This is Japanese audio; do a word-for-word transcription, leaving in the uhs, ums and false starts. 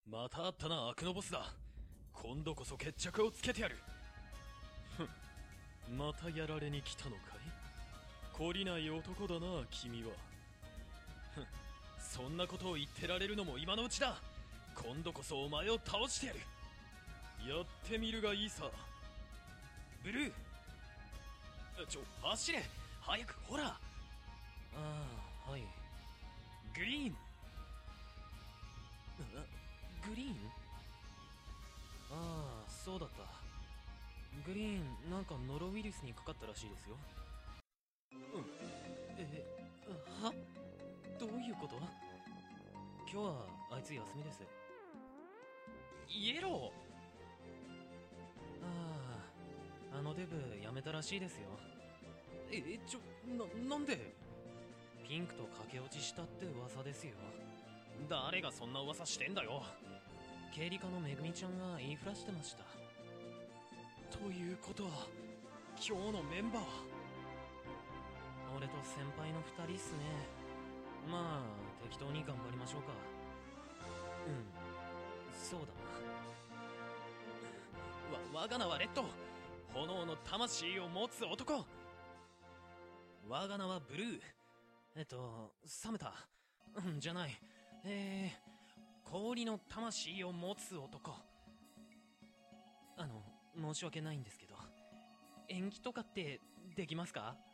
また会ったな、悪のボスだ。今度こそ決着をつけてやる。ふん、またやられに来たのかい。懲りない男だな、君は。ふん、そんなことを言ってられるのも今のうちだ。今度こそお前を倒してやる。やってみるがいいさ。ブルー、ちょ、走れ早く、ほら。 ああ、はい。 グリーン。 グリーン。ああ、そうだった。グリーン、なんかノロウイルスにかかったらしいですよ。 うん。 え、はどういうこと？今日はあいつ休みです。 イエロー。ああ、あのデブ辞めたらしいですよ。 ー。え、ちょ、な、なんで？ ピンクと駆け落ちしたって噂ですよ。 誰がそんな噂してんだよ。 経理課のめぐみちゃんが言いふらしてました。 ということは今日のメンバーは俺と先輩の二人っすね。まあ適当に頑張りましょうか。うん、そうだな。わ、我が名はレッド。炎の魂を持つ男。我が名はブルー。 えっとサムタうんじゃないえー、氷の魂を持つ男。あの申し訳ないんですけど、延期とかってできますか？